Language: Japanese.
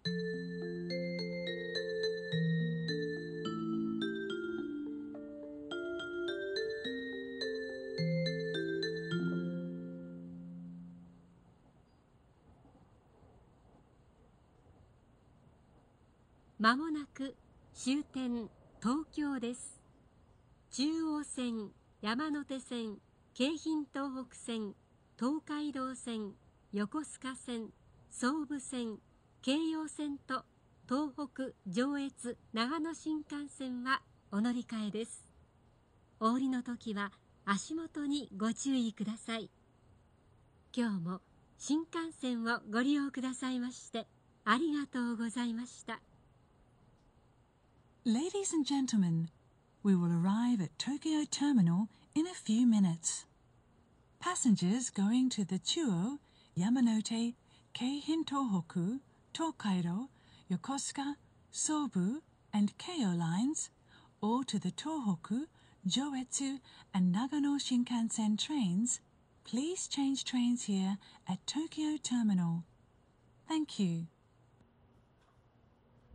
まもなく終点東京です。中央線、山手線、京浜東北線、東海道線、横須賀線、総武線、京葉線と東北、上越、長野新幹線はお乗り換えです。お降りの時は足元にご注意ください。今日も新幹線をご利用くださいましてありがとうございました。 Ladies and gentlemen, we will arrive at Tokyo Terminal in a few minutes. Passengers going to the Chuo, Yamanote, Keihin Tohoku, Tokaido, Yokosuka, Sobu, and Keio lines, or to the Tohoku, Joetsu, and Nagano Shinkansen trains, please change trains here at Tokyo Terminal. Thank you.